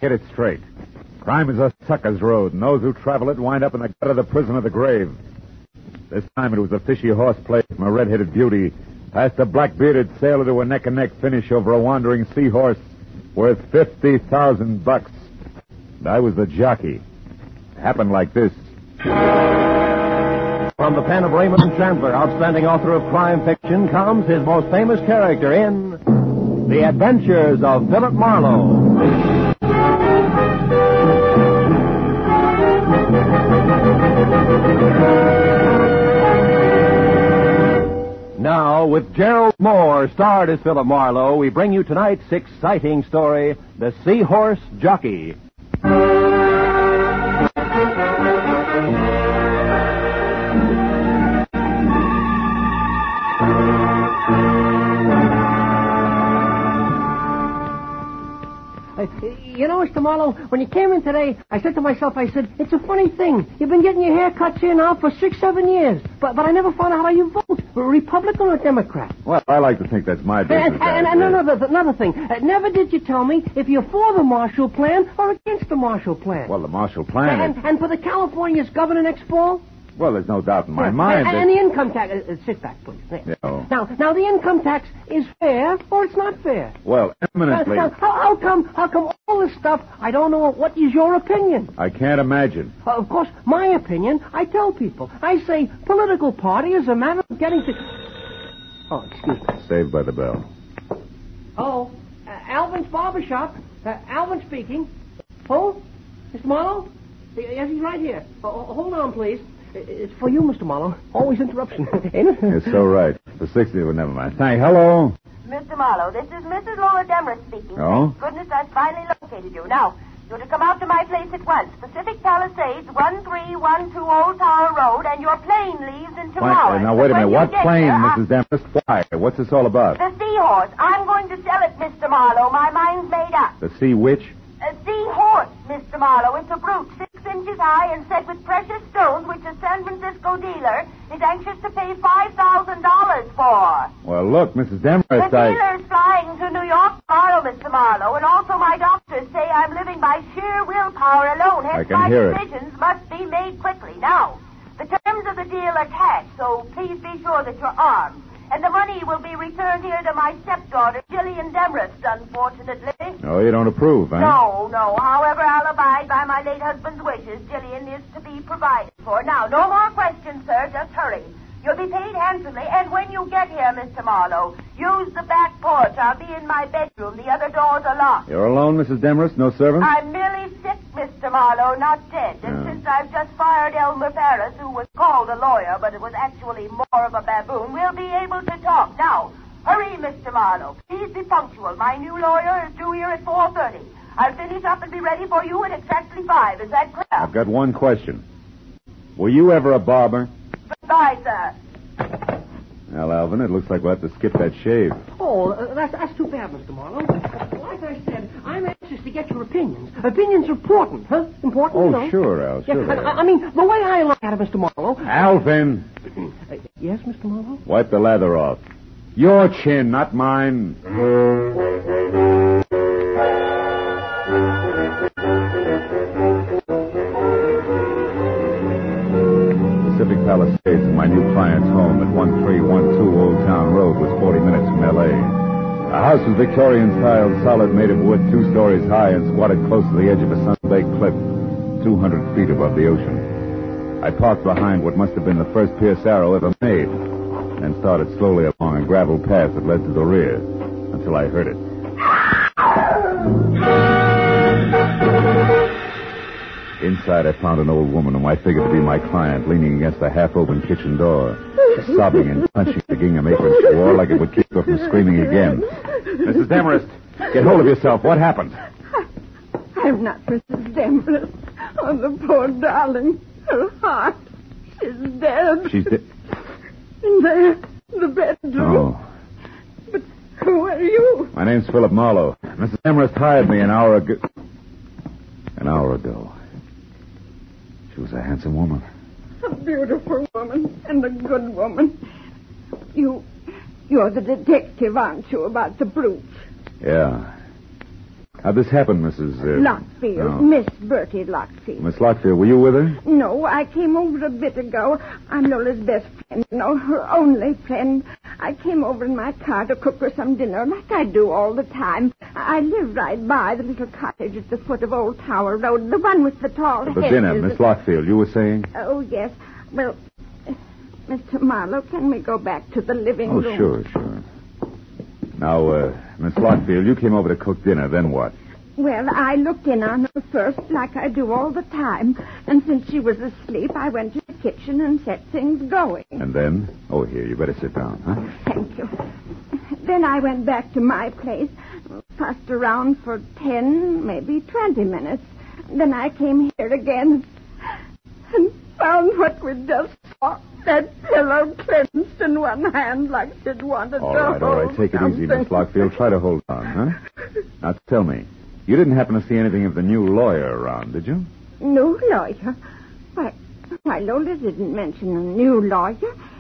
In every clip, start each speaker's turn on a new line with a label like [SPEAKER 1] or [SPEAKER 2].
[SPEAKER 1] Get it straight. Crime is a sucker's road, and those who travel it wind up in the gut of the prison of the grave. This time it was a fishy horseplay from a red-headed beauty, past a black-bearded sailor to a neck-and-neck finish over a wandering seahorse worth $50,000. And I was the jockey. It happened like this.
[SPEAKER 2] From the pen of Raymond Chandler, outstanding author of crime fiction, comes his most famous character in The Adventures of Philip Marlowe. Now, with Gerald Moore, starred as Philip Marlowe, we bring you tonight's exciting story, The Seahorse Jockey.
[SPEAKER 3] You know, Mr. Marlowe, when you came in today, I said to myself, it's a funny thing. You've been getting your hair cuts here now for 6-7 years. But I never found out how you vote. Republican or Democrat?
[SPEAKER 1] Well, I like to think that's my business.
[SPEAKER 3] And another thing. Never did you tell me if you're for the Marshall Plan or against the Marshall Plan.
[SPEAKER 1] Well, the Marshall Plan
[SPEAKER 3] And for the California's governor next fall?
[SPEAKER 1] Well, there's no doubt in my mind
[SPEAKER 3] And the income tax... sit back, please.
[SPEAKER 1] Yeah.
[SPEAKER 3] Now, the income tax is fair or it's not fair?
[SPEAKER 1] Well, eminently...
[SPEAKER 3] How come all this stuff, I don't know, what is your opinion?
[SPEAKER 1] I can't imagine.
[SPEAKER 3] Of course, my opinion, I tell people. I say political party is a matter of getting to... Oh, excuse me.
[SPEAKER 1] Saved by the bell.
[SPEAKER 3] Oh, Alvin's barbershop. Alvin speaking. Who? Mr. Marlowe? Yes, he's right here. Hold on, please. It's for you, Mr. Marlowe. Always interruption, ain't it?
[SPEAKER 1] You're so right. For 60, well, never mind. Thank you. Hello?
[SPEAKER 4] Mr. Marlowe, this is Mrs. Laura Demarest speaking.
[SPEAKER 1] Oh?
[SPEAKER 4] Thank goodness I've finally located you. Now, you're to come out to my place at once. Pacific Palisades, 1312 Old Tower Road, and your plane leaves in 2 hours.
[SPEAKER 1] Now, wait a minute. What plane,
[SPEAKER 4] there,
[SPEAKER 1] Mrs. Demarest? Why? What's this all about?
[SPEAKER 4] The Seahorse. I'm going to sell it, Mr. Marlowe. My mind's made up.
[SPEAKER 1] The Sea Witch?
[SPEAKER 4] A Seahorse, Mr. Marlowe. It's a brute, 6 inches high and set with precious stones, which a San Francisco dealer is anxious to pay $5,000 for.
[SPEAKER 1] Well, look, Mrs. Demarest,
[SPEAKER 4] The dealer's flying to New York tomorrow, Mr. Marlowe, and also my doctors say I'm living by sheer willpower alone. Hence,
[SPEAKER 1] I can hear it.
[SPEAKER 4] my decisions must be made quickly. Now, the terms of the deal are cash, so please be sure that you're armed. And the money will be returned here to my stepdaughter, Jillian Demarest, unfortunately.
[SPEAKER 1] Oh, you don't approve, eh?
[SPEAKER 4] No. However, I'll abide by my late husband's wishes. Jillian is to be provided for. Now, no more questions, sir. Just hurry. You'll be paid handsomely, and when you get here, Mr. Marlowe, use the back porch. I'll be in my bedroom. The other doors are locked.
[SPEAKER 1] You're alone, Mrs. Demarest? No servants?
[SPEAKER 4] I'm merely sick, Mr. Marlowe, not dead. And since I've just fired Elmer Paris, who was called a lawyer, but it was actually more of a baboon, we'll be able to talk. Now, hurry, Mr. Marlowe. Please be punctual. My new lawyer is due here at 4:30. I'll finish up and be ready for you at exactly 5. Is that clear?
[SPEAKER 1] I've got one question. Were you ever a barber?
[SPEAKER 4] Goodbye, sir.
[SPEAKER 1] Well, Alvin, it looks like we'll have to skip that shave.
[SPEAKER 3] Oh, that's too bad, Mr. Marlowe. Like I said, I'm anxious to get your opinions. Opinions are important, huh? Important,
[SPEAKER 1] Oh,
[SPEAKER 3] you know?
[SPEAKER 1] sure, Al, sure.
[SPEAKER 3] Yeah, I mean, the way I look at it, Mr. Marlowe...
[SPEAKER 1] Alvin!
[SPEAKER 3] Yes, Mr. Marlowe?
[SPEAKER 1] Wipe the lather off. Your chin, not mine. Pacific Palisades is my new client's home at 1312 Old Town Road, was 40 minutes from L.A. The house was Victorian-style, solid, made of wood, 2 stories high, and squatted close to the edge of a sun-baked cliff, 200 feet above the ocean. I parked behind what must have been the first Pierce Arrow ever made, and started slowly along a gravel path that led to the rear, until I heard it. Inside, I found an old woman whom I figured to be my client, leaning against the half-open kitchen door, sobbing and punching the gingham apron she wore like it would keep her from screaming again. Mrs. Demarest, get hold of yourself. What happened?
[SPEAKER 5] I'm not Mrs. Demarest. Oh, the poor darling. Her heart. She's dead.
[SPEAKER 1] She's dead.
[SPEAKER 5] In there, the bedroom.
[SPEAKER 1] Oh.
[SPEAKER 5] But who are you?
[SPEAKER 1] My name's Philip Marlowe. Mrs. Demarest hired me an hour ago. She was a handsome woman.
[SPEAKER 5] A beautiful woman and a good woman. You're the detective, aren't you, about the brutes?
[SPEAKER 1] Yeah. How'd this happen, Mrs.
[SPEAKER 5] Lockfield.
[SPEAKER 1] Oh.
[SPEAKER 5] Miss Bertie Lockfield.
[SPEAKER 1] Miss Lockfield, were you with her?
[SPEAKER 5] No, I came over a bit ago. I'm Lola's best friend, her only friend. I came over in my car to cook her some dinner, like I do all the time. I live right by the little cottage at the foot of Old Tower Road, the one with the tall hedges.
[SPEAKER 1] The dinner, Miss Lockfield, you were saying?
[SPEAKER 5] Oh, yes. Well, Mr. Marlowe, can we go back to the living room?
[SPEAKER 1] Oh, sure. Now, Miss Lockfield, you came over to cook dinner, then what?
[SPEAKER 5] Well, I looked in on her first, like I do all the time. And since she was asleep, I went to the kitchen and set things going.
[SPEAKER 1] And then? Oh, here, you better sit down, huh?
[SPEAKER 5] Thank you. Then I went back to my place, fussed around for 10, maybe 20 minutes. Then I came here again and found what we just saw. That pillow clenched in one hand like she'd wanted to hold
[SPEAKER 1] All right. Take it easy, Miss Lockfield. Try to hold on, huh? Now, tell me, you didn't happen to see anything of the new lawyer around, did you?
[SPEAKER 5] New lawyer? Why, Lola didn't mention a new lawyer.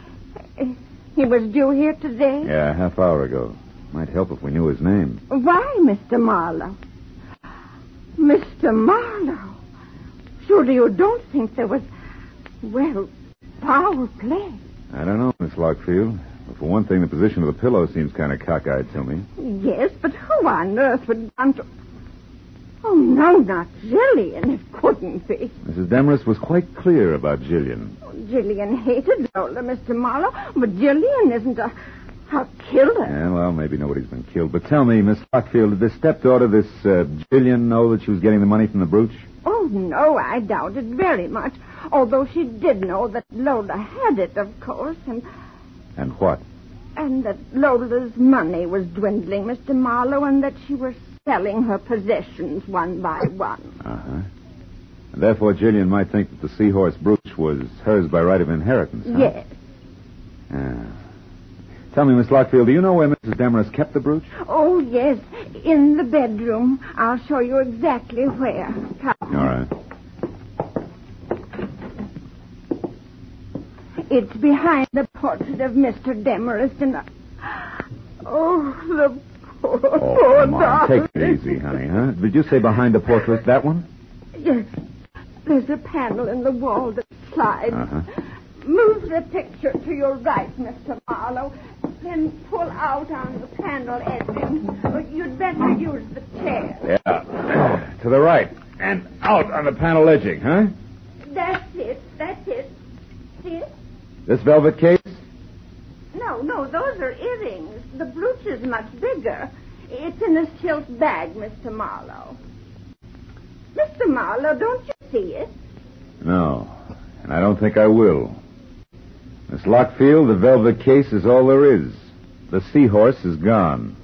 [SPEAKER 5] He was due here today?
[SPEAKER 1] Yeah, a half hour ago. Might help if we knew his name.
[SPEAKER 5] Why, Mr. Marlowe? Mr. Marlowe? Surely you don't think there was, well, foul play?
[SPEAKER 1] I don't know, Miss Lockfield. But for one thing, the position of the pillow seems kind of cockeyed to me.
[SPEAKER 5] Yes, but who on earth would want to... Oh, no, not Jillian. It couldn't be.
[SPEAKER 1] Mrs. Demarest was quite clear about Jillian.
[SPEAKER 5] Jillian hated Lola, Mr. Marlowe, but Jillian isn't a killer.
[SPEAKER 1] Yeah, well, maybe nobody's been killed. But tell me, Miss Lockfield, did this stepdaughter, this Jillian, know that she was getting the money from the brooch?
[SPEAKER 5] Oh, no, I doubt it very much. Although she did know that Lola had it, of course,
[SPEAKER 1] And what?
[SPEAKER 5] and that Lola's money was dwindling, Mr. Marlowe, and that she was selling her possessions one by one.
[SPEAKER 1] Uh-huh. And therefore, Jillian might think that the seahorse brooch was hers by right of inheritance, huh?
[SPEAKER 5] Yes.
[SPEAKER 1] Tell me, Miss Lockfield, do you know where Mrs. Demarest kept the brooch?
[SPEAKER 5] Oh, yes, in the bedroom. I'll show you exactly where. Come.
[SPEAKER 1] All right.
[SPEAKER 5] It's behind the portrait of Mr. Demarest and... Oh, the poor
[SPEAKER 1] Come on.
[SPEAKER 5] darling.
[SPEAKER 1] Take it easy, honey, huh? Did you say behind the portrait, that one?
[SPEAKER 5] Yes. There's a panel in the wall that slides.
[SPEAKER 1] Uh-huh.
[SPEAKER 5] Move the picture to your right, Mr. Marlowe. Then pull out on the panel edging. You'd better use the chair.
[SPEAKER 1] Yeah. To the right. And out on the panel edging, huh?
[SPEAKER 5] That's it. See?
[SPEAKER 1] This velvet case?
[SPEAKER 5] No, those are earrings. The brooch is much bigger. It's in a silk bag, Mr. Marlowe. Mr. Marlowe, don't you see it?
[SPEAKER 1] No. And I don't think I will. Miss Lockfield, the velvet case is all there is. The seahorse is gone.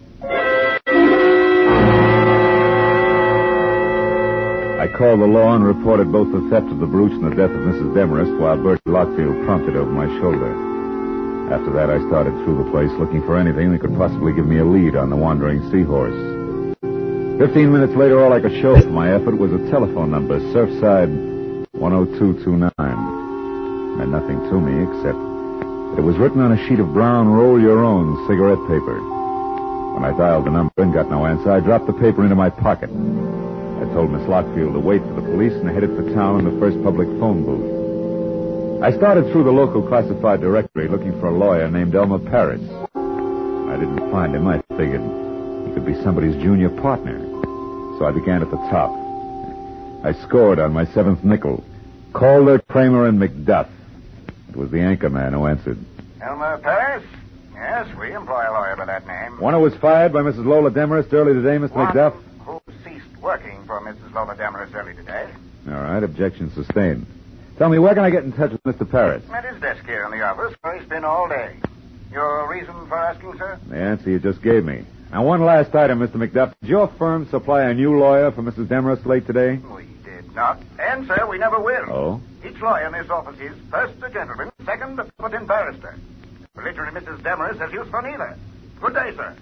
[SPEAKER 1] I called the law and reported both the theft of the brooch and the death of Mrs. Demarest while Bertie Lockfield prompted over my shoulder. After that, I started through the place looking for anything that could possibly give me a lead on the wandering seahorse. 15 minutes later, all I could show for my effort was a telephone number, Surfside 10229. Meant nothing to me except that it was written on a sheet of brown roll-your-own cigarette paper. When I dialed the number and got no answer, I dropped the paper into my pocket. I told Miss Lockfield to wait for the police and headed for town in the first public phone booth. I started through the local classified directory looking for a lawyer named Elmer Paris. I didn't find him. I figured he could be somebody's junior partner. So I began at the top. I scored on my seventh nickel. Calder, Kramer, and McDuff. It was the anchor man who answered.
[SPEAKER 6] Elmer Paris? Yes, we employ a lawyer by that name.
[SPEAKER 1] One who was fired by Mrs. Lola Demarest early today, Mr. McDuff?
[SPEAKER 6] Who ceased working for Mrs. Lola Demarest early today.
[SPEAKER 1] All right, objection sustained. Tell me, where can I get in touch with Mr. Paris?
[SPEAKER 6] At his desk here in the office, where he's been all day. Your reason for asking, sir?
[SPEAKER 1] The answer you just gave me. Now, one last item, Mr. McDuff. Did your firm supply a new lawyer for Mrs. Demarest late today?
[SPEAKER 6] We did not. And, sir, we never will.
[SPEAKER 1] Oh?
[SPEAKER 6] Each lawyer in this office is, first, a gentleman, second, a competent barrister. Literally, Mrs. Demarest has use for neither. Good day, sir.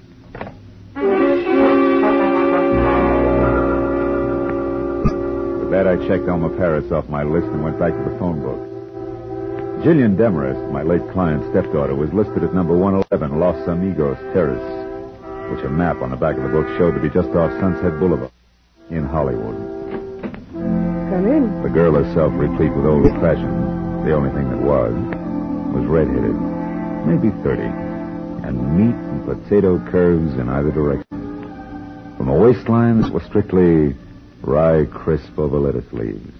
[SPEAKER 1] With that, I checked Elmer Paris off my list and went back to the phone book. Jillian Demarest, my late client's stepdaughter, was listed at number 111 Los Amigos Terrace, which a map on the back of the book showed to be just off Sunset Boulevard. in Hollywood.
[SPEAKER 7] Come in.
[SPEAKER 1] The girl herself, replete with old fashion, the only thing that was redheaded, maybe 30, and meat and potato curves in either direction. From the waistline, it was strictly rye crisp over lettuce leaves.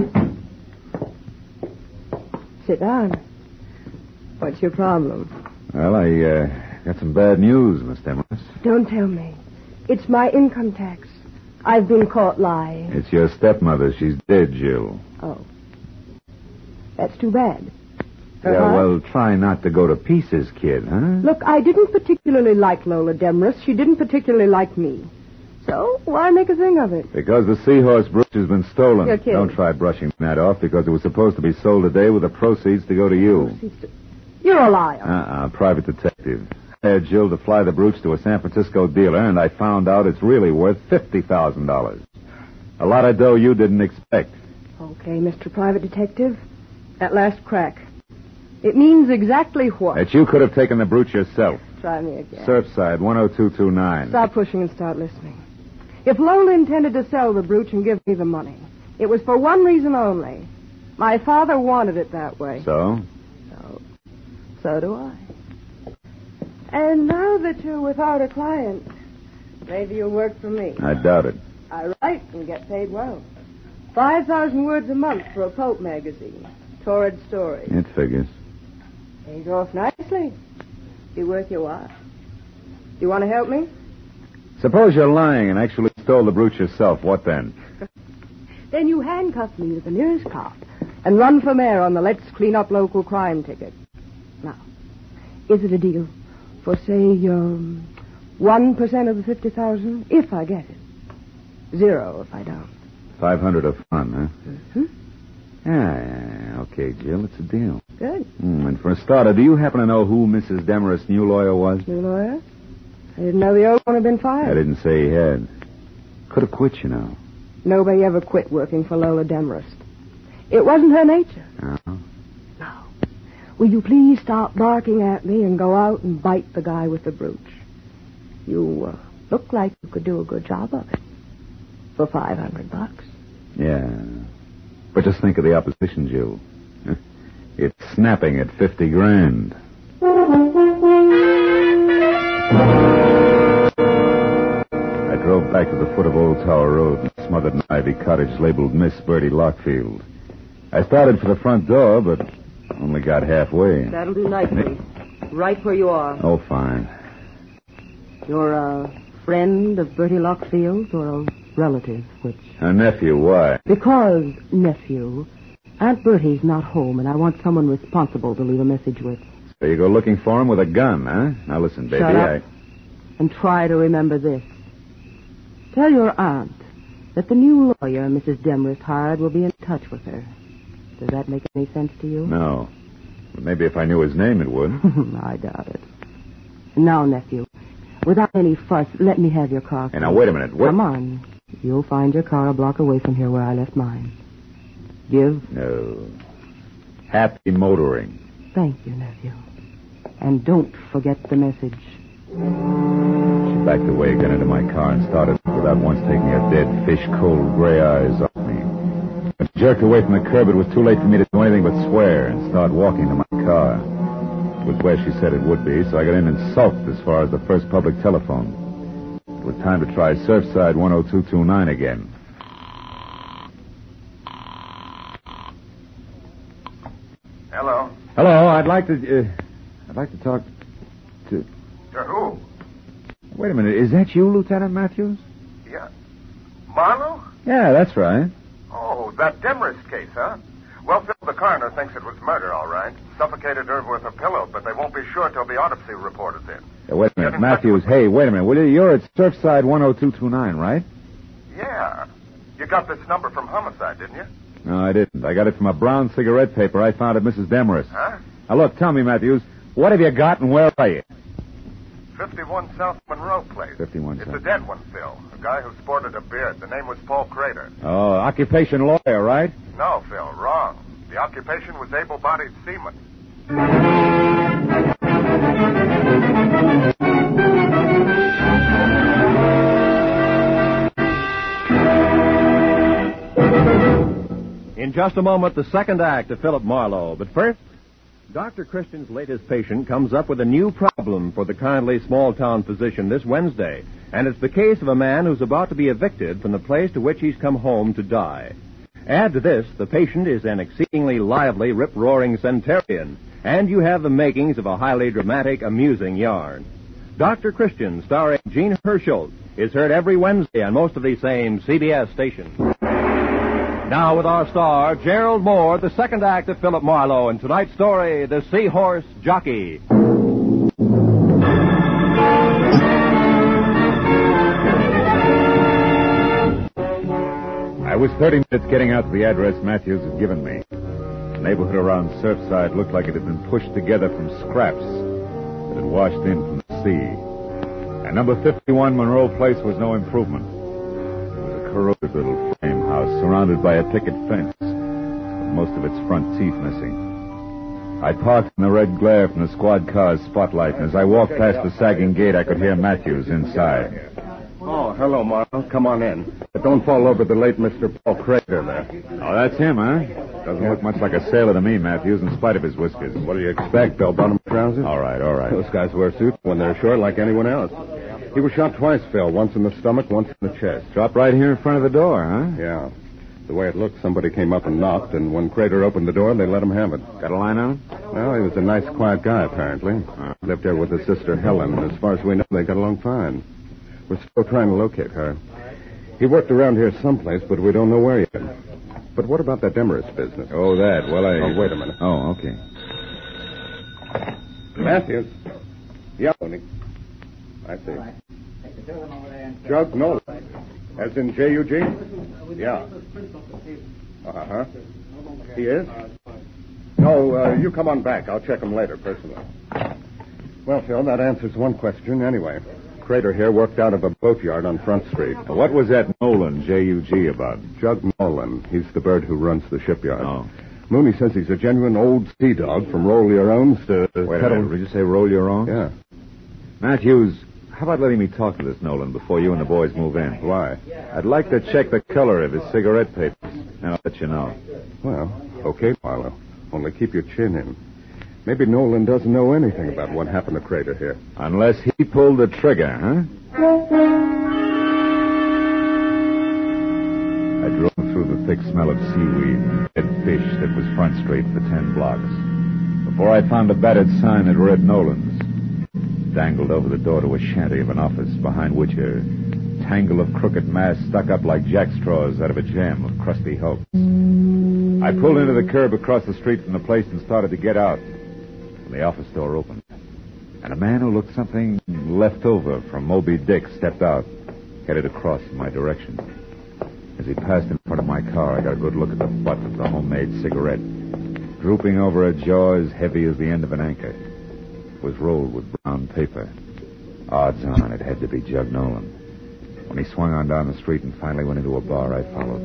[SPEAKER 7] Sit down. What's your problem?
[SPEAKER 1] Well, I got some bad news, Miss Demarest.
[SPEAKER 7] Don't tell me. It's my income tax. I've been caught lying.
[SPEAKER 1] It's your stepmother. She's dead, Jill.
[SPEAKER 7] Oh. That's too bad.
[SPEAKER 1] Yeah, well, try not to go to pieces, kid, huh?
[SPEAKER 7] Look, I didn't particularly like Lola Demarest. She didn't particularly like me. So, why make a thing of it?
[SPEAKER 1] Because the seahorse brooch has been stolen.
[SPEAKER 7] You're kidding.
[SPEAKER 1] Don't try brushing that off, because it was supposed to be sold today with the proceeds to go to you.
[SPEAKER 7] You're a liar.
[SPEAKER 1] Private detective. I hired Jill to fly the brooch to a San Francisco dealer, and I found out it's really worth $50,000. A lot of dough you didn't expect.
[SPEAKER 7] Okay, Mr. Private Detective. That last crack. It means exactly what?
[SPEAKER 1] That you could have taken the brooch yourself.
[SPEAKER 7] Try me again.
[SPEAKER 1] Surfside, 10229.
[SPEAKER 7] Stop pushing and start listening. If Lola intended to sell the brooch and give me the money, it was for one reason only. My father wanted it that way.
[SPEAKER 1] So?
[SPEAKER 7] So do I. And now that you're without a client, maybe you'll work for me.
[SPEAKER 1] I doubt it.
[SPEAKER 7] I write and get paid well. 5,000 words a month for a pulp magazine. Torrid stories.
[SPEAKER 1] It figures.
[SPEAKER 7] Pays off nicely. Be worth your while. You want to help me?
[SPEAKER 1] Suppose you're lying and actually stole the brooch yourself. What then?
[SPEAKER 7] Then you handcuff me to the nearest cop and run for mayor on the Let's Clean Up Local Crime ticket. Now, is it a deal for, say, 1% of the 50,000 if I get it? 0 if I don't.
[SPEAKER 1] 500 of fun, huh?
[SPEAKER 7] Mm-hmm.
[SPEAKER 1] Yeah, okay, Jill, it's a deal.
[SPEAKER 7] Good.
[SPEAKER 1] And for a starter, do you happen to know who Mrs. Demarest's new lawyer was?
[SPEAKER 7] New lawyer? I didn't know the old one had been fired.
[SPEAKER 1] I didn't say he had. Could have quit, you know.
[SPEAKER 7] Nobody ever quit working for Lola Demarest. It wasn't her nature.
[SPEAKER 1] Oh.
[SPEAKER 7] No. Will you please stop barking at me and go out and bite the guy with the brooch? You look like you could do a good job of it. For $500.
[SPEAKER 1] Yeah. But just think of the opposition, Jill. It's snapping at 50 grand. I drove back to the foot of Old Tower Road and smothered an ivy cottage labeled Miss Bertie Lockfield. I started for the front door, but only got halfway.
[SPEAKER 7] That'll do nicely. Right where you are.
[SPEAKER 1] Oh, fine.
[SPEAKER 7] You're a friend of Bertie Lockfield or a relative, which?
[SPEAKER 1] A nephew, why?
[SPEAKER 7] Because, nephew, Aunt Bertie's not home, and I want someone responsible to leave a message with.
[SPEAKER 1] So you go looking for him with a gun, huh? Now listen, baby,
[SPEAKER 7] Shut up. And try to remember this. Tell your aunt that the new lawyer Mrs. Demarest hired will be in touch with her. Does that make any sense to you?
[SPEAKER 1] No. But maybe if I knew his name, it would.
[SPEAKER 7] I doubt it. Now, nephew, without any fuss, let me have your car.
[SPEAKER 1] Hey, now, wait a minute.
[SPEAKER 7] Come on. You'll find your car a block away from here where I left mine. Give?
[SPEAKER 1] No. Happy motoring.
[SPEAKER 7] Thank you, nephew. And don't forget the message.
[SPEAKER 1] She backed away again into my car and started without once taking her dead, fish-cold gray eyes off me. When she jerked away from the curb, it was too late for me to do anything but swear and start walking to my car. It was where she said it would be, so I got in and sulked as far as the first public telephone. It was time to try Surfside 10229 again.
[SPEAKER 6] Hello.
[SPEAKER 1] Hello, I'd like to talk to...
[SPEAKER 6] To who?
[SPEAKER 1] Wait a minute, is that you, Lieutenant Matthews?
[SPEAKER 6] Yeah. Marlowe?
[SPEAKER 1] Yeah, that's right.
[SPEAKER 6] Oh, that Demarest case, huh? Well, Phil, the coroner thinks it was murder, all right. Suffocated her with a pillow, but they won't be sure till the autopsy report is in.
[SPEAKER 1] Yeah, wait a minute, Matthews. Hey, wait a minute, will you? You're at Surfside 10229, right?
[SPEAKER 6] Yeah. You got this number from Homicide, didn't you?
[SPEAKER 1] No, I didn't. I got it from a brown cigarette paper I found at Mrs. Demarest.
[SPEAKER 6] Huh?
[SPEAKER 1] Now, look, tell me, Matthews, what have you got and where are you?
[SPEAKER 6] 51 South Monroe Place.
[SPEAKER 1] 51
[SPEAKER 6] It's
[SPEAKER 1] South.
[SPEAKER 6] a dead one, Phil. A guy who sported a beard. The name was Paul Crater.
[SPEAKER 1] Oh, occupation lawyer, right?
[SPEAKER 6] No, Phil, wrong. The occupation was able-bodied seaman.
[SPEAKER 2] In just a moment, the second act of Philip Marlowe. But first, Dr. Christian's latest patient comes up with a new problem for the kindly small-town physician this Wednesday. And it's the case of a man who's about to be evicted from the place to which he's come home to die. Add to this, the patient is an exceedingly lively, rip-roaring centurion. And you have the makings of a highly dramatic, amusing yarn. Dr. Christian, starring Gene Herschel, is heard every Wednesday on most of these same CBS stations. Now with our star, Gerald Moore, the second act of Philip Marlowe, and tonight's story, The Seahorse Jockey.
[SPEAKER 1] I was 30 minutes getting out to the address Matthews had given me. The neighborhood around Surfside looked like it had been pushed together from scraps that had washed in from the sea. And number 51 Monroe Place was no improvement. It was a corroded little frame house surrounded by a picket fence, with most of its front teeth missing. I parked in the red glare from the squad car's spotlight, and as I walked past the sagging gate, I could hear Matthews inside.
[SPEAKER 6] Oh, hello, Marlowe. Come on in. But don't fall over the late Mr. Paul Crater there.
[SPEAKER 1] Oh, that's him, huh? Doesn't look much like a sailor to me, Matthews, in spite of his whiskers.
[SPEAKER 6] What do you expect, bell-bottom trousers?
[SPEAKER 1] All right.
[SPEAKER 6] Those guys wear suits when they're short like anyone else. He was shot twice, Phil. Once in the stomach, once in the chest.
[SPEAKER 1] Dropped right here in front of the door, huh?
[SPEAKER 6] Yeah. The way it looked, somebody came up and knocked, and when Crater opened the door, they let him have it.
[SPEAKER 1] Got a line on him?
[SPEAKER 6] Well, he was a nice, quiet guy, apparently. Lived there with his sister, Helen, and as far as we know, they got along fine. We're still trying to locate her. He worked around here someplace, but we don't know where yet. But what about that Demarest business?
[SPEAKER 1] Oh, that. Well,
[SPEAKER 6] Oh, wait a minute.
[SPEAKER 1] Oh, okay.
[SPEAKER 6] Matthews. Yeah, Tony. I see. Jug Nolan. As in J-U-G? Yeah. Uh-huh. He is? No, you come on back. I'll check him later, personally. Well, Phil, that answers one question anyway. Crater here worked out of a boatyard on Front Street.
[SPEAKER 1] What was that Nolan, J-U-G, about?
[SPEAKER 6] Jug Nolan. He's the bird who runs the shipyard.
[SPEAKER 1] Oh.
[SPEAKER 6] Mooney says he's a genuine old sea dog from roll your owns to...
[SPEAKER 1] Wait a minute. Did you say roll your own?
[SPEAKER 6] Yeah.
[SPEAKER 1] Matthews, how about letting me talk to this Nolan before you and the boys move in?
[SPEAKER 6] Why?
[SPEAKER 1] I'd like to check the color of his cigarette papers, and I'll let you know.
[SPEAKER 6] Well, okay, Marlowe. Only keep your chin in. Maybe Nolan doesn't know anything about what happened to Crater here.
[SPEAKER 1] Unless he pulled the trigger, huh? I drove through the thick smell of seaweed and dead fish that was Front Street for 10 blocks. Before I found a battered sign that read Nolan's. Dangled over the door to a shanty of an office, behind which a tangle of crooked masts stuck up like jackstraws out of a jam of crusty hulks. I pulled into the curb across the street from the place and started to get out. The office door opened, and a man who looked something left over from Moby Dick stepped out, headed across in my direction. As he passed in front of my car, I got a good look at the butt of the homemade cigarette, drooping over a jaw as heavy as the end of an anchor. It was rolled with brown paper. Odds on it had to be Jug Nolan. When he swung on down the street and finally went into a bar, I followed.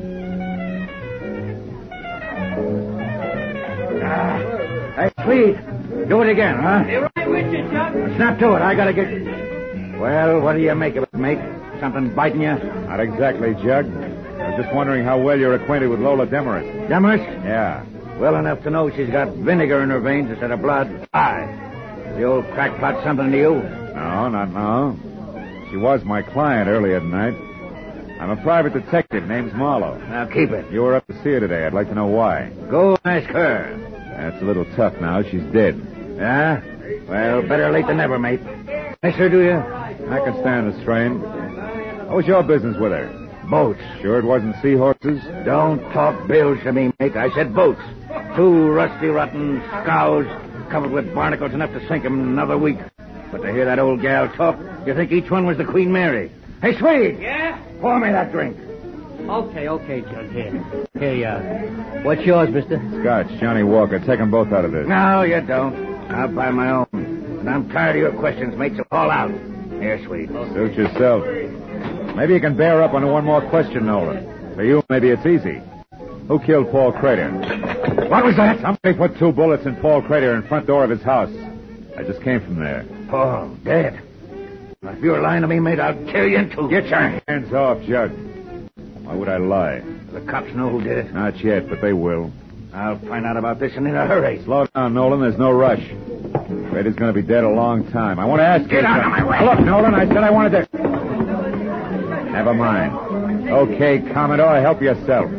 [SPEAKER 8] Hey, Tweed. Do it again, huh?
[SPEAKER 3] Hey, right with you, Chuck.
[SPEAKER 8] Snap to it. I gotta get... Well, what do you make of it, mate? Something biting you?
[SPEAKER 1] Not exactly, Jug. I was just wondering how well you're acquainted with Lola Demarest.
[SPEAKER 8] Demarest?
[SPEAKER 1] Yeah.
[SPEAKER 8] Well enough to know she's got vinegar in her veins instead of blood. Aye. Is the old crackpot something to you?
[SPEAKER 1] No, not now. She was my client earlier tonight. I'm a private detective. Name's Marlowe.
[SPEAKER 8] Now, keep it.
[SPEAKER 1] You were up to see her today. I'd like to know why.
[SPEAKER 8] Go ask her.
[SPEAKER 1] That's a little tough now. She's dead.
[SPEAKER 8] Yeah? Well, better late than never, mate. Miss her, do you?
[SPEAKER 1] I can stand the strain. What was your business with her?
[SPEAKER 8] Boats.
[SPEAKER 1] Sure it wasn't seahorses?
[SPEAKER 8] Don't talk bills to me, mate. I said boats. 2 rusty, rotten scows covered with barnacles enough to sink 'em in another week. But to hear that old gal talk, you think each one was the Queen Mary. Hey, Swede!
[SPEAKER 3] Yeah?
[SPEAKER 8] Pour me that drink.
[SPEAKER 3] Okay, Jug. Here, what's yours, mister?
[SPEAKER 1] Scotch, Johnny Walker. Take them both out of this.
[SPEAKER 8] No, you don't. I'll buy my own. And I'm tired of your questions, mate, so haul out. Here, Swede.
[SPEAKER 1] Suit yourself. Maybe you can bear up on one more question, Nolan. For you, maybe it's easy. Who killed Paul Crater?
[SPEAKER 8] What was that?
[SPEAKER 1] Somebody put 2 bullets in Paul Crater in front door of his house. I just came from there.
[SPEAKER 8] Paul, dead. If you're lying to me, mate, I'll tear you in two.
[SPEAKER 1] Get your hands off, Jug. Why would I lie?
[SPEAKER 8] The cops know who did it?
[SPEAKER 1] Not yet, but they will.
[SPEAKER 8] I'll find out about this and in a hurry.
[SPEAKER 1] Slow down, Nolan. There's no rush. Grader's going to be dead a long time. I want to ask you...
[SPEAKER 8] Get out of my way!
[SPEAKER 1] Look, Nolan, I said I wanted to... Never mind. Okay, Commodore, help yourself.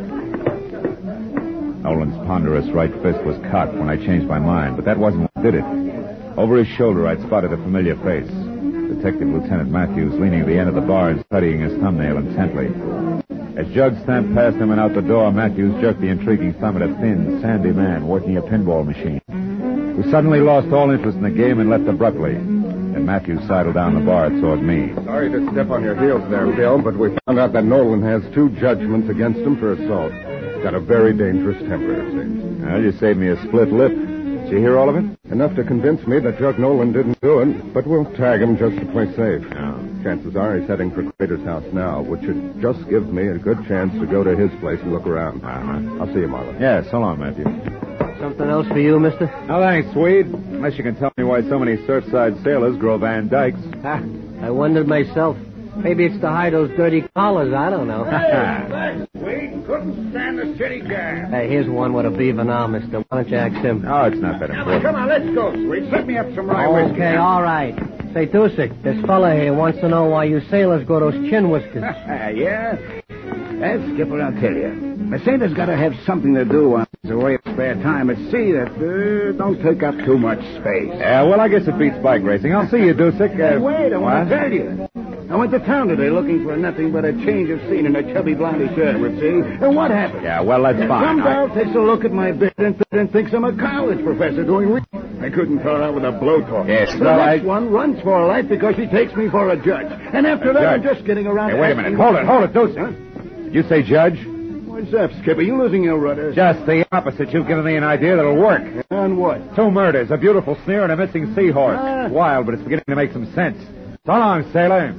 [SPEAKER 1] Nolan's ponderous right fist was cocked when I changed my mind, but that wasn't what did it. Over his shoulder, I'd spotted a familiar face. Detective Lieutenant Matthews leaning at the end of the bar and studying his thumbnail intently. As Jug stamped past him and out the door, Matthews jerked the intriguing thumb at a thin, sandy man working a pinball machine, who suddenly lost all interest in the game and left abruptly. And Matthews sidled down the bar toward me.
[SPEAKER 6] Sorry to step on your heels there, Bill, but we found out that Nolan has 2 judgments against him for assault. Got a very dangerous temper, it seems.
[SPEAKER 1] Well, you saved me a split lip. Did you hear all of it?
[SPEAKER 6] Enough to convince me that Jug Nolan didn't do it, but we'll tag him just to play safe.
[SPEAKER 1] Oh.
[SPEAKER 6] Chances are he's heading for Crater's house now, which should just give me a good chance to go to his place and look around.
[SPEAKER 1] Uh-huh.
[SPEAKER 6] I'll see you, Marlon.
[SPEAKER 1] Yeah, so long, Matthew.
[SPEAKER 3] Something else for you, mister?
[SPEAKER 1] No, thanks, Swede. Unless you can tell me why so many Surfside sailors grow Van Dykes.
[SPEAKER 3] Ha, I wondered myself. Maybe it's to hide those dirty collars. I don't know.
[SPEAKER 8] Wade couldn't stand the city gas.
[SPEAKER 3] Hey, here's one with a beaver now, mister. Why don't you ask him?
[SPEAKER 1] Oh, it's not that important.
[SPEAKER 8] Come on, let's go, Swede. Set me up some rye whiskey.
[SPEAKER 3] Okay, all right. Say, Dusik, this fella here wants to know why you sailors grow those chin whiskers.
[SPEAKER 8] Yeah? Skipper, I'll tell you. A sailor's got to have something to do on his way of spare time at sea that don't take up too much space.
[SPEAKER 1] Yeah, well, I guess it beats bike racing. I'll see you, Dusik.
[SPEAKER 8] Hey, wait, I want to tell you. I went to town today looking for nothing but a change of scene in a chubby blondie shirt, would see. And what happened?
[SPEAKER 1] Yeah, well, that's fine.
[SPEAKER 8] Some girl takes a look at my bed and thinks I'm a college professor doing research. I couldn't tell her with a blowtorch.
[SPEAKER 1] Yes,
[SPEAKER 8] the next one runs for her life because she takes me for a judge. And after that, I'm just getting around...
[SPEAKER 1] Hey, wait a minute. Hold it, Dusik. Huh? Did you say judge?
[SPEAKER 8] What's up, Skipper? You losing your rudder?
[SPEAKER 1] Just the opposite. You've given me an idea that'll work.
[SPEAKER 8] On what?
[SPEAKER 1] 2 murders, a beautiful sneer, and a missing seahorse. It's wild, but it's beginning to make some sense. So long, sailor.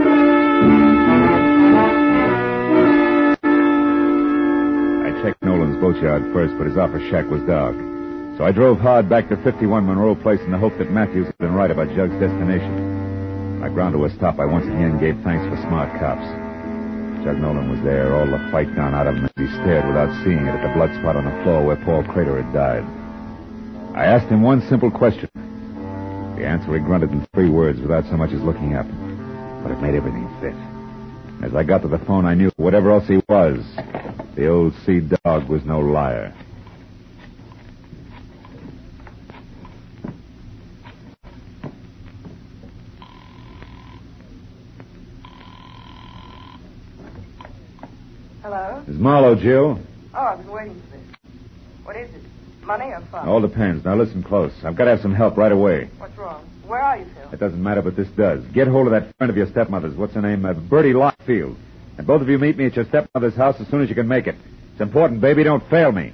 [SPEAKER 1] I checked Nolan's boatyard first, but his office shack was dark. So I drove hard back to 51 Monroe Place in the hope that Matthews had been right about Jug's destination. When I ground to a stop, I once again gave thanks for smart cops. Jug Nolan was there, all the fight gone out of him as he stared without seeing it at the blood spot on the floor where Paul Crater had died. I asked him one simple question. The answer he grunted in 3 words without so much as looking up. But it made everything fit. As I got to the phone, I knew whatever else he was, the old sea dog was no liar.
[SPEAKER 4] Hello?
[SPEAKER 1] It's Marlowe, Jill.
[SPEAKER 4] Oh, I've been waiting for this. What is it? Money or fun?
[SPEAKER 1] All depends. Now listen close. I've got to have some help right away.
[SPEAKER 4] What's wrong? Where are you, Phil?
[SPEAKER 1] It doesn't matter, but this does. Get hold of that friend of your stepmother's. What's her name? Bertie Lockfield. And both of you meet me at your stepmother's house as soon as you can make it. It's important, baby. Don't fail me.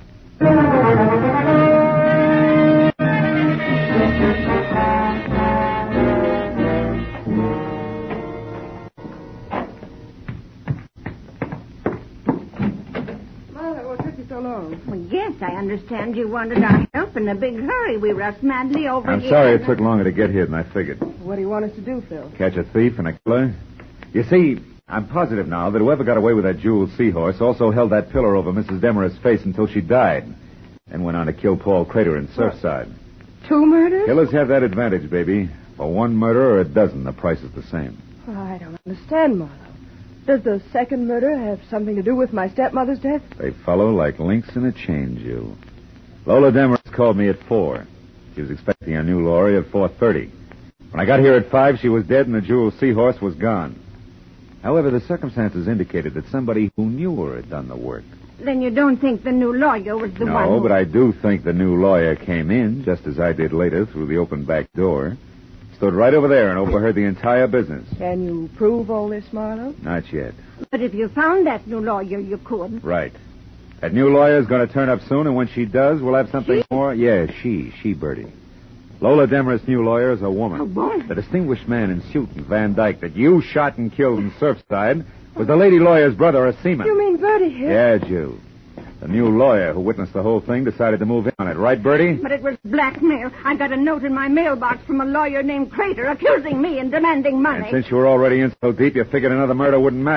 [SPEAKER 5] Well, yes, I understand you wanted our help in a big hurry. We rushed madly over
[SPEAKER 1] I'm
[SPEAKER 5] here.
[SPEAKER 1] sorry it took longer to get here than I figured.
[SPEAKER 7] What do you want us to do, Phil?
[SPEAKER 1] Catch a thief and a killer? You see, I'm positive now that whoever got away with that jeweled seahorse also held that pillar over Mrs. Demarest's face until she died, and went on to kill Paul Crater in Surfside.
[SPEAKER 5] 2 murders?
[SPEAKER 1] Killers have that advantage, baby. For 1 murder or a dozen, the price is the same.
[SPEAKER 7] Oh, I don't understand, Marlowe. Does the second murder have something to do with my stepmother's death?
[SPEAKER 1] They follow like links in a chain, Jill. Lola Demarest called me at 4. She was expecting a new lorry at 4:30. When I got here at 5, she was dead and the jeweled seahorse was gone. However, the circumstances indicated that somebody who knew her had done the work.
[SPEAKER 5] Then you don't think the new lawyer was the one
[SPEAKER 1] No, but I do think the new lawyer came in, just as I did later, through the open back door. Stood right over there and overheard the entire business.
[SPEAKER 7] Can you prove all this, Marlowe?
[SPEAKER 1] Not yet.
[SPEAKER 5] But if you found that new lawyer, you could.
[SPEAKER 1] Right. That new lawyer's going to turn up soon, and when she does, we'll have something more. Yeah, she, Bertie. Lola Demarest's new lawyer is a woman.
[SPEAKER 5] A woman?
[SPEAKER 1] The distinguished man in suit and Van Dyke that you shot and killed in Surfside was the lady lawyer's brother, a seaman.
[SPEAKER 7] You mean Bertie here?
[SPEAKER 1] Yeah, Jill. The new lawyer who witnessed the whole thing decided to move in on it. Right, Bertie?
[SPEAKER 5] But it was blackmail. I got a note in my mailbox from a lawyer named Crater accusing me and demanding money.
[SPEAKER 1] And since you were already in so deep, you figured another murder wouldn't matter.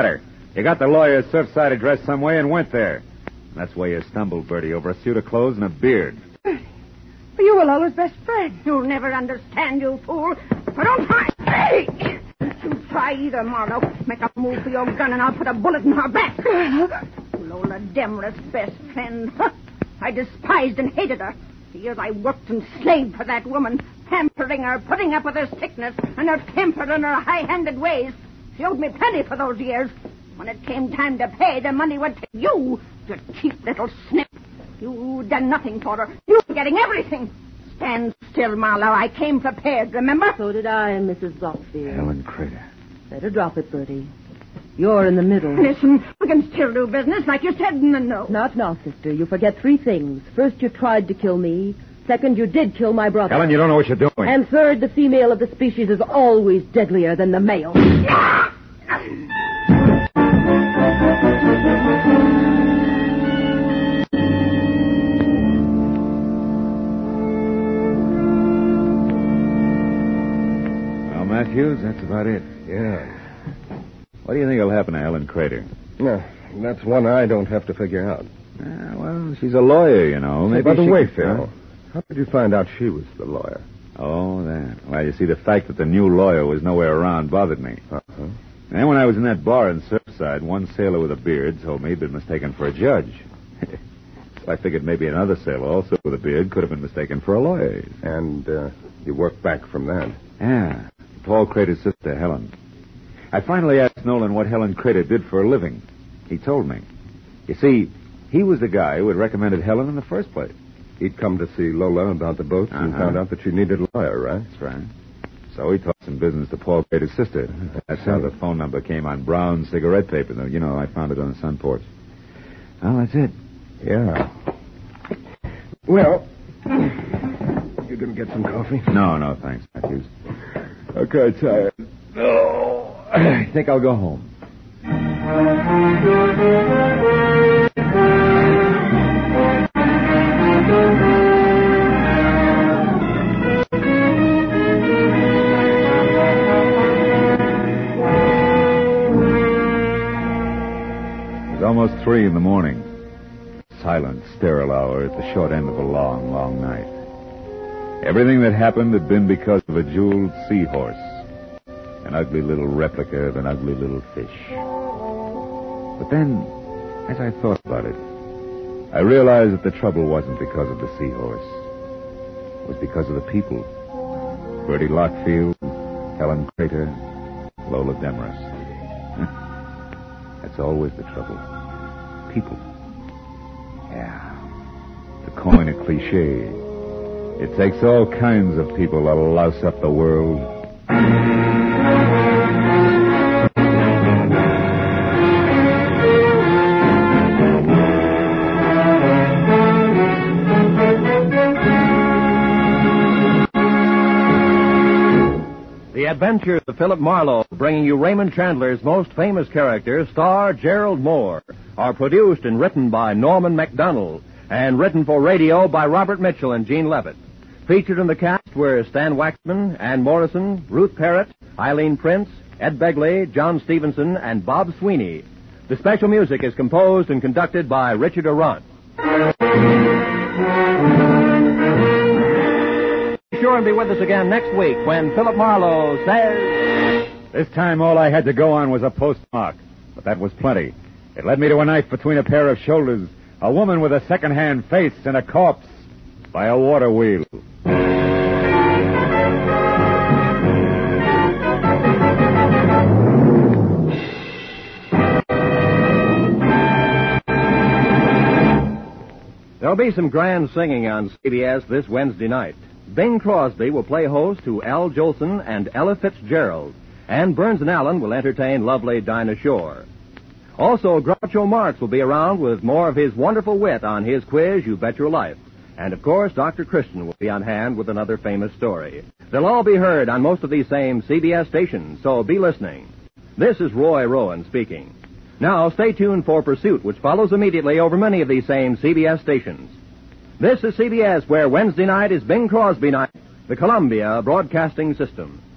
[SPEAKER 1] You got the lawyer's Surfside address some way and went there. That's why you stumbled, Bertie, over a suit of clothes and a beard.
[SPEAKER 5] But you were Lola's best friend. You'll never understand, you fool. But don't try. Hey! You try either, Marlowe. Make a move for your gun and I'll put a bullet in her back. Lola Demarest's best friend. I despised and hated her. For years I worked and slaved for that woman, pampering her, putting up with her sickness and her temper and her high-handed ways. She owed me plenty for those years. When it came time to pay, the money went to you, you cheap little snip. You'd done nothing for her. You were getting everything. Stand still, Marlowe. I came prepared, remember?
[SPEAKER 7] So did I, Mrs. Blockfield.
[SPEAKER 1] Helen Crater.
[SPEAKER 7] Better drop it, Bertie. You're in the middle.
[SPEAKER 5] Listen, we can still do business like you said in the note.
[SPEAKER 7] Not now, sister. You forget 3 things. First, you tried to kill me. Second, you did kill my brother.
[SPEAKER 1] Helen, you don't know what you're doing.
[SPEAKER 7] And third, the female of the species is always deadlier than the male.
[SPEAKER 1] Well, Matthews, that's about it.
[SPEAKER 6] Yeah.
[SPEAKER 1] What do you think will happen to Helen Crater?
[SPEAKER 6] No, that's one I don't have to figure out.
[SPEAKER 1] Well, she's a lawyer, you know. Maybe
[SPEAKER 6] By the
[SPEAKER 1] she
[SPEAKER 6] way,
[SPEAKER 1] could-
[SPEAKER 6] Phil, how did you find out she was the lawyer?
[SPEAKER 1] Oh, that. Well, you see, the fact that the new lawyer was nowhere around bothered me.
[SPEAKER 6] Uh-huh.
[SPEAKER 1] And when I was in that bar in Surfside, one sailor with a beard told me he'd been mistaken for a judge. So I figured maybe another sailor, also with a beard, could have been mistaken for a lawyer.
[SPEAKER 6] And you worked back from that.
[SPEAKER 1] Yeah. Paul Crater's sister, Helen. I finally asked Nolan what Helen Crater did for a living. He told me. You see, he was the guy who had recommended Helen in the first place.
[SPEAKER 6] He'd come to see Lola about the boats and found out that she needed a lawyer, right?
[SPEAKER 1] That's right. So he talked some business to Paul Crater's sister. That's how the phone number came on brown cigarette paper. You know, I found it on the sun porch. Well, that's it.
[SPEAKER 6] Yeah. Well, you gonna get some coffee?
[SPEAKER 1] No, thanks, Matthews.
[SPEAKER 6] Okay, tired.
[SPEAKER 1] Oh, I think I'll go home. It was almost 3 in the morning. Silent, sterile hour at the short end of a long, long night. Everything that happened had been because of a jeweled seahorse. An ugly little replica of an ugly little fish. But then, as I thought about it, I realized that the trouble wasn't because of the seahorse. It was because of the people. Bertie Lockfield, Helen Crater, Lola Demarest. That's always the trouble. People. Yeah. To coin a cliche, it takes all kinds of people to louse up the world.
[SPEAKER 2] The Adventures of Philip Marlowe, bringing you Raymond Chandler's most famous character, star Gerald Moore, are produced and written by Norman MacDonald and written for radio by Robert Mitchell and Gene Levitt. Featured in the cast were Stan Waxman, Ann Morrison, Ruth Parrott, Eileen Prince, Ed Begley, John Stevenson, and Bob Sweeney. The special music is composed and conducted by Richard Arant. Be sure and be with us again next week when Philip Marlowe says...
[SPEAKER 1] This time all I had to go on was a postmark, but that was plenty. It led me to a knife between a pair of shoulders, a woman with a second-hand face, and a corpse by a water wheel.
[SPEAKER 2] There'll be some grand singing on CBS this Wednesday night. Bing Crosby will play host to Al Jolson and Ella Fitzgerald, and Burns and Allen will entertain lovely Dinah Shore. Also, Groucho Marx will be around with more of his wonderful wit on his quiz, You Bet Your Life. And, of course, Dr. Christian will be on hand with another famous story. They'll all be heard on most of these same CBS stations, so be listening. This is Roy Rowan speaking. Now, stay tuned for Pursuit, which follows immediately over many of these same CBS stations. This is CBS, where Wednesday night is Bing Crosby night, the Columbia Broadcasting System.